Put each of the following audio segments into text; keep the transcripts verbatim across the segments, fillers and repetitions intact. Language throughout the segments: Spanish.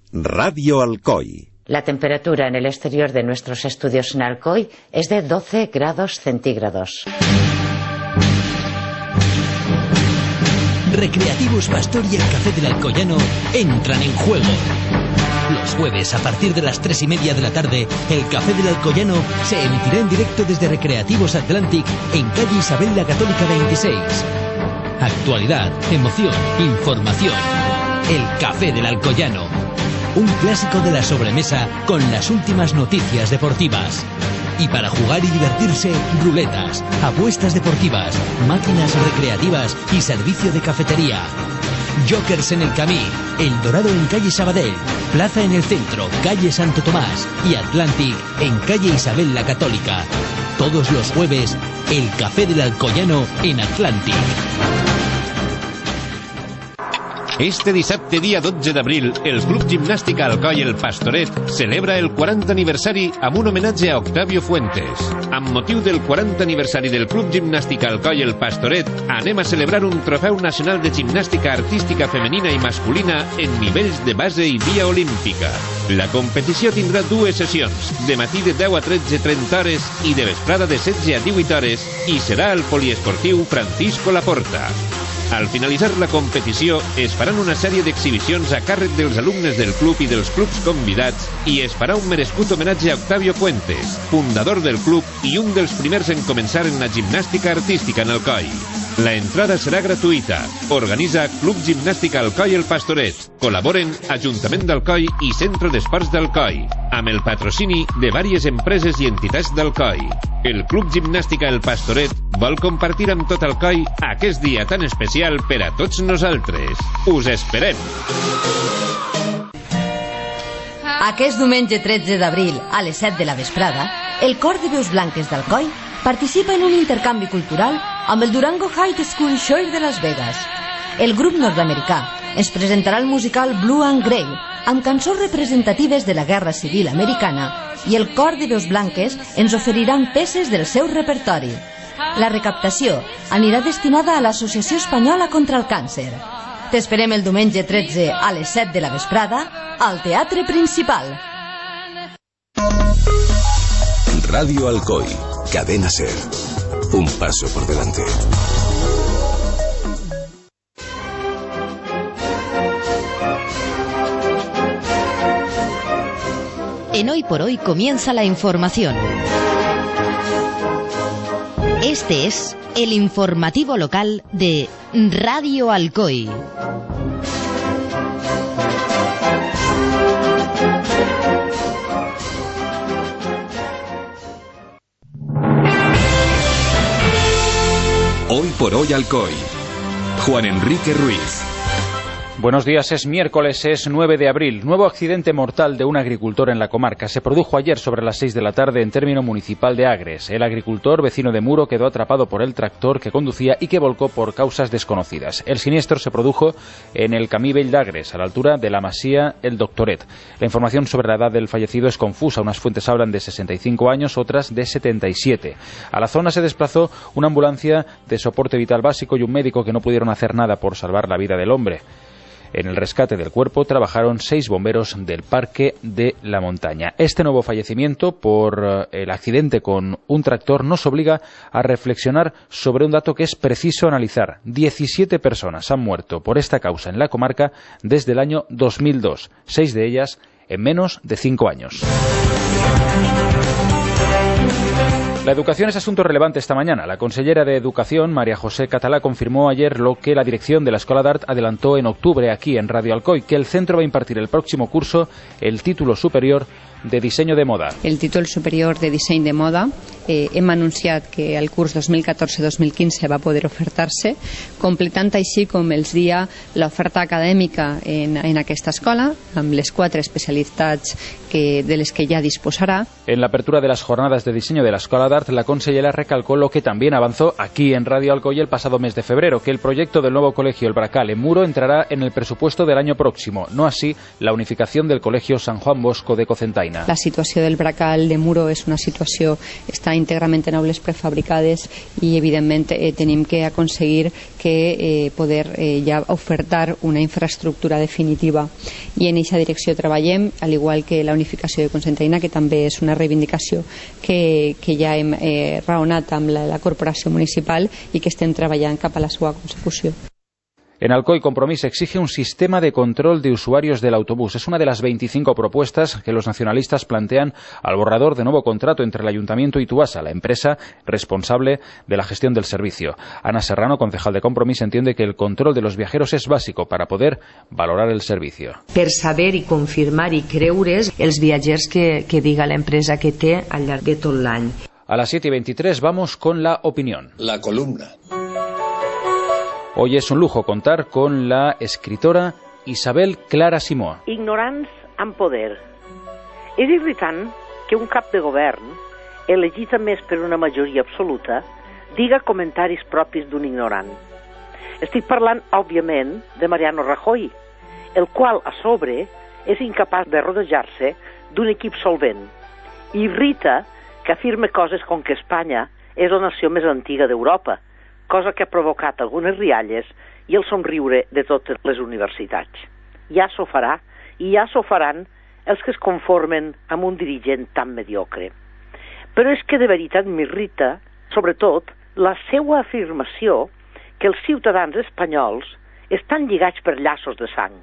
Radio Alcoy. La temperatura en el exterior de nuestros estudios en Alcoy es de doce grados centígrados. Recreativos Pastor y el Café del Alcoyano entran en juego. Los jueves, a partir de las tres y media de la tarde, el Café del Alcoyano se emitirá en directo desde Recreativos Atlantic en calle Isabel la Católica veintiséis. Actualidad, emoción, información. El Café del Alcoyano. Un clásico de la sobremesa con las últimas noticias deportivas. Y para jugar y divertirse, ruletas, apuestas deportivas, máquinas recreativas y servicio de cafetería. Jokers en el Camí, El Dorado en calle Sabadell, Plaza en el Centro, calle Santo Tomás y Atlantic en calle Isabel la Católica. Todos los jueves, el Café del Alcoyano en Atlantic. Este dissabte, dia dotze d'abril, el Club Gimnàstic Alcoi El Pastoret celebra el quaranta aniversari amb un homenatge a Octavio Fuentes. Amb motiu del quaranta aniversari del Club Gimnàstic Alcoi El Pastoret, anem a celebrar un trofeu nacional de gimnàstica artística femenina i masculina en nivells de base i via olímpica. La competició tindrà dues sessions, de matí de deu a tretze trenta hores i de vesprada de setze a divuit hores, i serà al poliesportiu Francisco Laporta. Al finalitzar la competició es faran una sèrie d'exhibicions a càrrec dels alumnes del club i dels clubs convidats i es farà un merescut homenatge a Octavio Fuentes, fundador del club i un dels primers en començar en la gimnàstica artística en Alcoi. La entrada serà gratuïta. Organitza Club Gimnàstic Alcoi El Pastoret. Col·laboren Ajuntament d'Alcoi i Centre d'Esports d'Alcoi, amb el patrocini de vàries empreses i entitats d'Alcoi. El Club Gimnàstica El Pastoret vol compartir amb tot Alcoi aquest dia tan especial per a tots nosaltres. Us esperem! Aquest diumenge tretze d'abril, a les set de la vesprada, el Cor de Veus Blanques d'Alcoi participa en un intercanvi cultural amb el Durango High School Choir de Las Vegas. El grup nord-americà ens presentarà el musical Blue and Grey amb cançons representatives de la Guerra Civil Americana i el Cor de Veus Blanques ens oferiran peces del seu repertori. La recaptació anirà destinada a l'Associació Espanyola contra el Càncer. T'esperem el diumenge tretze a les set de la vesprada al Teatre Principal. Radio Alcoy, Cadena Ser. Un paso por delante. En Hoy por Hoy comienza la información. Este es el informativo local de Radio Alcoy. Hoy por Hoy Alcoy. Juan Enrique Ruiz. Buenos días, es miércoles, es nueve de abril. Nuevo accidente mortal de un agricultor en la comarca. Se produjo ayer sobre las seis de la tarde en término municipal de Agres. El agricultor, vecino de Muro, quedó atrapado por el tractor que conducía y que volcó por causas desconocidas. El siniestro se produjo en el Camí Vell d'Agres, a la altura de la masía El Doctoret. La información sobre la edad del fallecido es confusa. Unas fuentes hablan de sesenta y cinco años, otras de setenta y siete. A la zona se desplazó una ambulancia de soporte vital básico y un médico que no pudieron hacer nada por salvar la vida del hombre. En el rescate del cuerpo trabajaron seis bomberos del Parque de la Montaña. Este nuevo fallecimiento por el accidente con un tractor nos obliga a reflexionar sobre un dato que es preciso analizar. diecisiete personas han muerto por esta causa en la comarca desde el año dos mil dos, seis de ellas en menos de cinco años. La educación es asunto relevante esta mañana. La consellera de Educación, María José Catalá, confirmó ayer lo que la dirección de la Escola d'Art adelantó en octubre aquí en Radio Alcoy, que el centro va a impartir el próximo curso el título superior de Disseny de Moda. El títol superior de Disseny de Moda eh, hem anunciat que el curs dos mil catorze dos mil quinze va poder ofertar-se, completant així com els dia l'oferta acadèmica en, en aquesta escola, amb les quatre especialitats que, de les que ja disposarà. En la apertura de las jornadas de diseño de la Escola d'Art, la consellera recalcó lo que también avanzó aquí en Radio Alcoy el pasado mes de febrero, que el proyecto del nuevo colegio El Bracal en Muro entrará en el presupuesto del año próximo, no así la unificación del colegio San Juan Bosco de Cocentaina. La situació del Bracal de Muro és una situació, està íntegrament en aules prefabricades i evidentment eh, tenim que aconseguir que eh, poder eh, ja ofertar una infraestructura definitiva i en aquesta direcció treballem, al igual que la unificació de Cocentaina, que també és una reivindicació que, que ja hem eh, raonat amb la, la corporació municipal i que estem treballant cap a la seva consecució. En Alcoy, Compromís exige un sistema de control de usuarios del autobús. Es una de las veinticinco propuestas que los nacionalistas plantean al borrador de nuevo contrato entre el Ayuntamiento y Tuasa, la empresa responsable de la gestión del servicio. Ana Serrano, concejal de Compromís, entiende que el control de los viajeros es básico para poder valorar el servicio. Per saber i confirmar i creure's els viatgers que, que diga l'empresa que té al llarg de tot l'any. A las siete y veintitrés vamos con la opinión. La columna. Hoy es un lujo contar con la escritora Isabel Clara Simó. Ignorants amb poder. És irritant que un cap de govern, elegit a més per una majoria absoluta, diga comentaris propis d'un ignorant. Estic parlant, òbviament, de Mariano Rajoy, el qual, a sobre, és incapaç de rodejar-se d'un equip solvent. Irrita que afirme coses com que Espanya és la nació més antiga d'Europa, cosa que ha provocat algunes rialles i el somriure de totes les universitats. Ja s'ho farà, i ja s'ho faran els que es conformen amb un dirigent tan mediocre. Però és que de veritat m'irrita, sobretot, la seva afirmació que els ciutadans espanyols estan lligats per llaços de sang.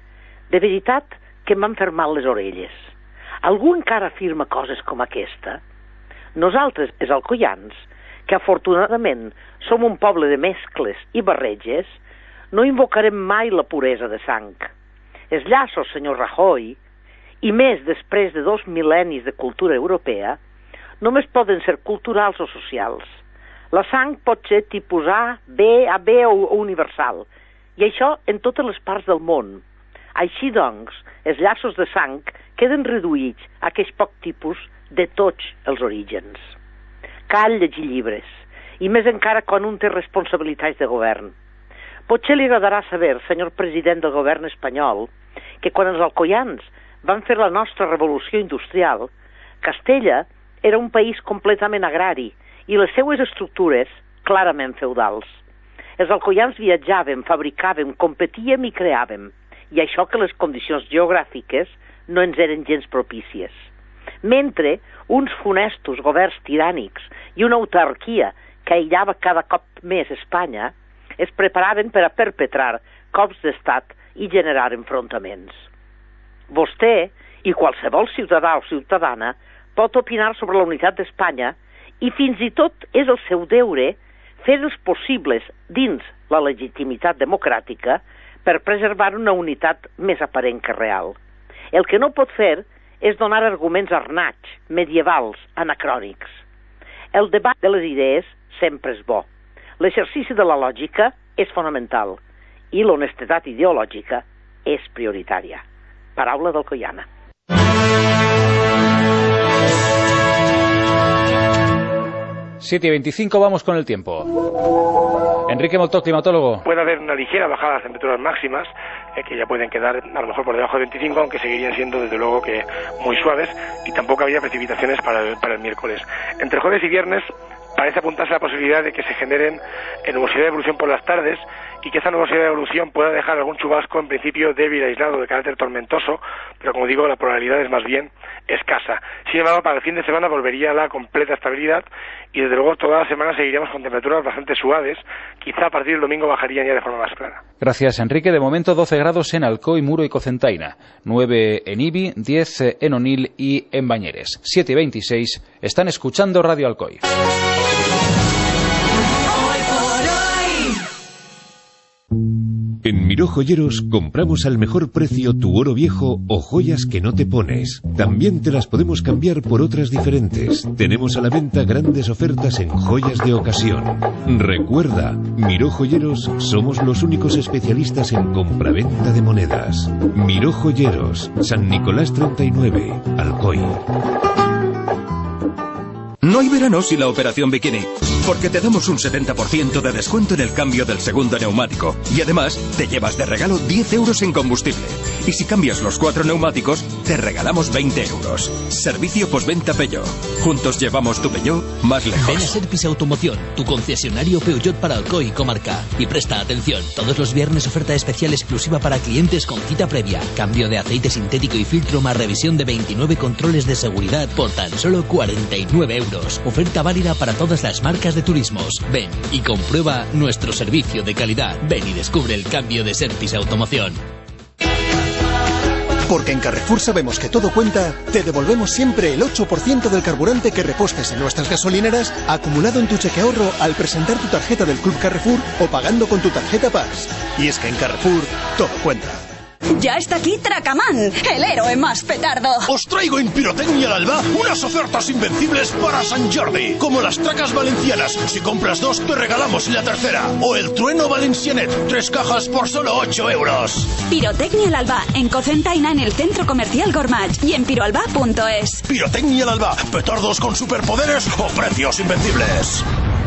De veritat que m'han fet mal les orelles. Algú encara afirma coses com aquesta? Nosaltres, els alcoians, que afortunadament som un poble de mescles i barreges, no invocarem mai la puresa de sang. Els llaços, senyor Rajoy, i més després de dos mil·lennis de cultura europea, només poden ser culturals o socials. La sang pot ser tipus A, B, A B o universal, i això en totes les parts del món. Així doncs, els llaços de sang queden reduïts a aquells poc tipus de tots els orígens. Cal llegir llibres, i més encara quan un té responsabilitats de govern. Potser li agradarà saber, senyor president del govern espanyol, que quan els alcoians van fer la nostra revolució industrial, Castella era un país completament agrari i les seues estructures clarament feudals. Els alcoians viatjàvem, fabricàvem, competíem i creàvem, i això que les condicions geogràfiques no ens eren gens propícies. Mentre uns funestos governs tirànics i una autarquia que aïllava cada cop més Espanya es preparaven per a perpetrar cops d'estat i generar enfrontaments. Vostè i qualsevol ciutadà o ciutadana pot opinar sobre la unitat d'Espanya i fins i tot és el seu deure fer els possibles dins la legitimitat democràtica per preservar una unitat més aparent que real. El que no pot fer és donar arguments arnats, medievals, anacrònics. El debat de les idees sempre és bo. L'exercici de la lògica és fonamental i l'honestedat ideològica és prioritària. Paraula d'Alcoiana. siete y veinticinco, vamos con el tiempo. Enrique Moltó, climatólogo. Puede haber una ligera bajada de las temperaturas máximas, eh, que ya pueden quedar a lo mejor por debajo de veinticinco, aunque seguirían siendo desde luego que muy suaves, y tampoco habría precipitaciones para el, para el miércoles. Entre jueves y viernes parece apuntarse la posibilidad de que se generen nubosidad de evolución por las tardes y que esa nubosidad de evolución pueda dejar algún chubasco en principio débil, aislado, de carácter tormentoso, pero como digo, la probabilidad es más bien escasa. Sin embargo, para el fin de semana volvería a la completa estabilidad y desde luego toda la semana seguiríamos con temperaturas bastante suaves, quizá a partir del domingo bajarían ya de forma más clara. Gracias, Enrique. De momento doce grados en Alcoy, Muro y Cocentaina, nueve en Ibi, diez en Onil y en Bañeres. siete y veintiséis, están escuchando Radio Alcoy. En Miró Joyeros compramos al mejor precio tu oro viejo o joyas que no te pones. También te las podemos cambiar por otras diferentes. Tenemos a la venta grandes ofertas en joyas de ocasión. Recuerda, Miró Joyeros somos los únicos especialistas en compraventa de monedas. Miró Joyeros, San Nicolás treinta y nueve, Alcoy. No hay verano sin la operación Bikini, porque te damos un setenta por ciento de descuento en el cambio del segundo neumático. Y además, te llevas de regalo diez euros en combustible. Y si cambias los cuatro neumáticos, te regalamos veinte euros. Servicio postventa Peugeot. Juntos llevamos tu Peugeot más lejos. Ven a Serpis Automoción, tu concesionario Peugeot para Alcoy y comarca. Y presta atención, todos los viernes oferta especial exclusiva para clientes con cita previa. Cambio de aceite sintético y filtro más revisión de veintinueve controles de seguridad por tan solo cuarenta y nueve euros. Oferta válida para todas las marcas de turismos. Ven y comprueba nuestro servicio de calidad. Ven y descubre el cambio de Serpis Automoción. Porque en Carrefour sabemos que todo cuenta, te devolvemos siempre el ocho por ciento del carburante que repostes en nuestras gasolineras acumulado en tu cheque ahorro al presentar tu tarjeta del Club Carrefour o pagando con tu tarjeta Pars. Y es que en Carrefour todo cuenta. Ya está aquí Tracaman, el héroe más petardo. Os traigo en Pirotecnia al Alba unas ofertas invencibles para San Jordi, como las tracas valencianas. Si compras dos, te regalamos la tercera. O el trueno valencianet, tres cajas por solo ocho euros. Pirotecnia al Alba, en Cocentaina, en el Centro Comercial Gormach y en piroalba punto es. Pirotecnia al Alba, petardos con superpoderes o precios invencibles.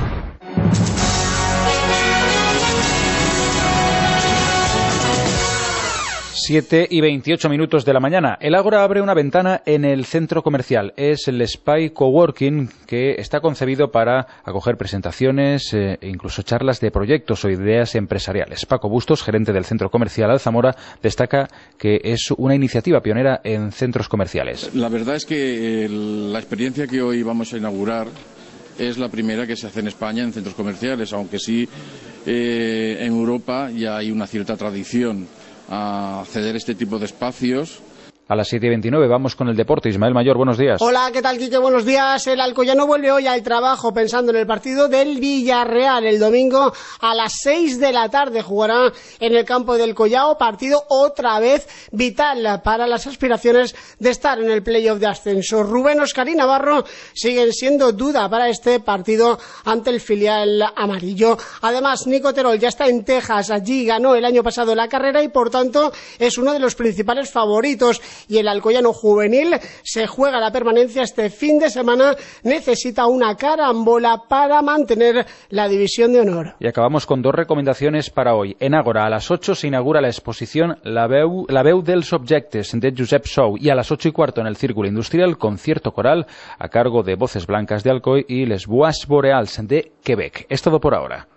siete y veintiocho minutos de la mañana. El Ágora abre una ventana en el centro comercial. Es el Spy Coworking, que está concebido para acoger presentaciones e incluso charlas de proyectos o ideas empresariales. Paco Bustos, gerente del centro comercial Alzamora, destaca que es una iniciativa pionera en centros comerciales. La verdad es que el, la experiencia que hoy vamos a inaugurar es la primera que se hace en España en centros comerciales, aunque sí eh, en Europa ya hay una cierta tradición a ceder este tipo de espacios. A las siete y veintinueve vamos con el deporte. Ismael Mayor, buenos días. Hola, ¿qué tal, Quique? Buenos días. El Alcoyano vuelve hoy al trabajo pensando en el partido del Villarreal. El domingo a las seis de la tarde jugará en el campo del Collao. Partido otra vez vital para las aspiraciones de estar en el playoff de ascenso. Rubén, Óscar y Navarro siguen siendo duda para este partido ante el filial amarillo. Además, Nico Terol ya está en Texas. Allí ganó el año pasado la carrera y, por tanto, es uno de los principales favoritos. Y el Alcoyano juvenil se juega la permanencia este fin de semana, necesita una carambola para mantener la división de honor. Y acabamos con dos recomendaciones para hoy. En Ágora, a las ocho se inaugura la exposición La veu, la veu dels objectes de Josep Sou, y a las ocho y cuarto en el Círculo Industrial, concierto coral a cargo de Voces Blancas de Alcoy y Les Bois Boreals de Quebec. Es todo por ahora.